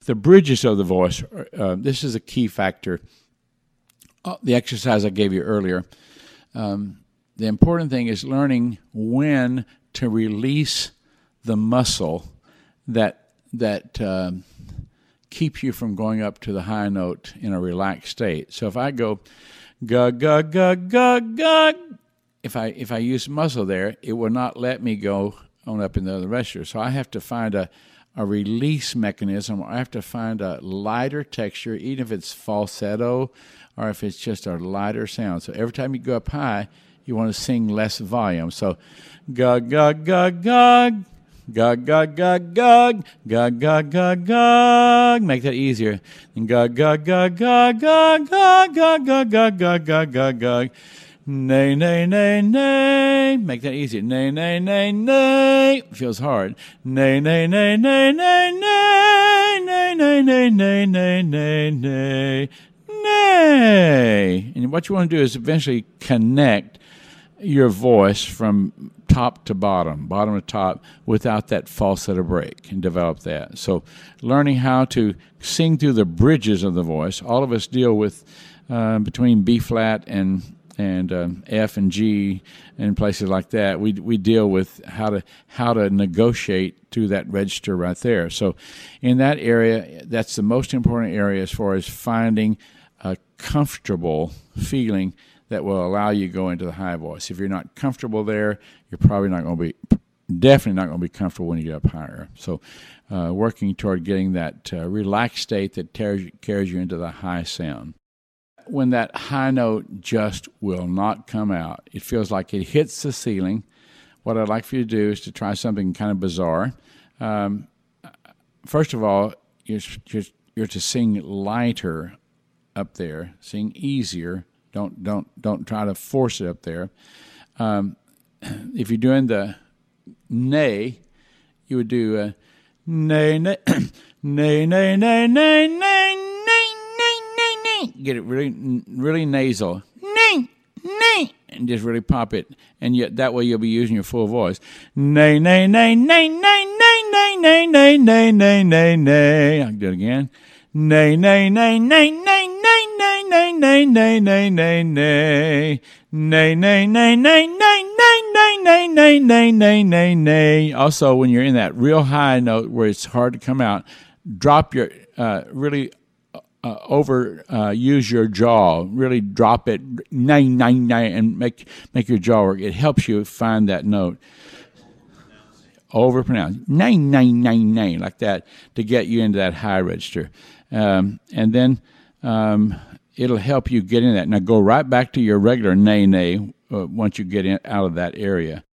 The bridges of the voice, this is a key factor. The exercise I gave you earlier, the important thing is learning when to release the muscle that keeps you from going up to the high note in a relaxed state. So if I go gug gug gug gug gug, if I use muscle there, it will not let me go on up in the other register. So I have to find a release mechanism, or I have to find a lighter texture, even if it's falsetto or if it's just a lighter sound. So every time you go up high, you want to sing less volume. So gug gug gug gug. Gug, gug, gug, gug, gug, gug, gug, gug. Make that easier. And gug, gug, gug, gug, gug, gug, gug, gug, gug, gug, gug, gug, gug. Nay, nay, nay, nay. Make that easier. Nay, nay, nay, nay. Feels hard. Nay, nay, nay, nay, nay, nay. Nay, nay, nay, nay, nay, nay, nay. Nay. And what you want to do is eventually connect your voice from top to bottom to top, without that falsetto break, and develop that. So learning how to sing through the bridges of the voice. All of us deal with between B flat and F and G and places like that. We deal with how to negotiate through that register right there. So in that area, that's the most important area as far as finding a comfortable feeling that will allow you to go into the high voice. If you're not comfortable there, you're probably definitely not going to be comfortable when you get up higher. So working toward getting that relaxed state that carries you into the high sound. When that high note just will not come out, it feels like it hits the ceiling. What I'd like for you to do is to try something kind of bizarre. First of all, you're to sing lighter up there, sing easier. Don't try to force it up there. If you're doing the nay, you would do nay, nay, nay, nay, nay, nay, nay, nay, nay, nay, nay. Get it really nasal. Nay, nay, and just really pop it. And yet that way you'll be using your full voice. Nay, nay, nay, nay, nay, nay, nay, nay, nay, nay, nay, nay, nay. I can do it again. Nay, nay, nay, nay, nay, nay, nay, nay, nay, nay, nay, nay, nay. Nay, nay, nay, nay, nay, nay, nay, nay, nay, nay, nay, nay. Also, when you're in that real high note where it's hard to come out, drop your use your jaw. Really drop it, nay, nay, nay, and make your jaw work. It helps you find that note. Overpronounce. Nay, nay, nay, nay, like that, to get you into that high register. And then it'll help you get in that. Now go right back to your regular nay, nay once you get out of that area.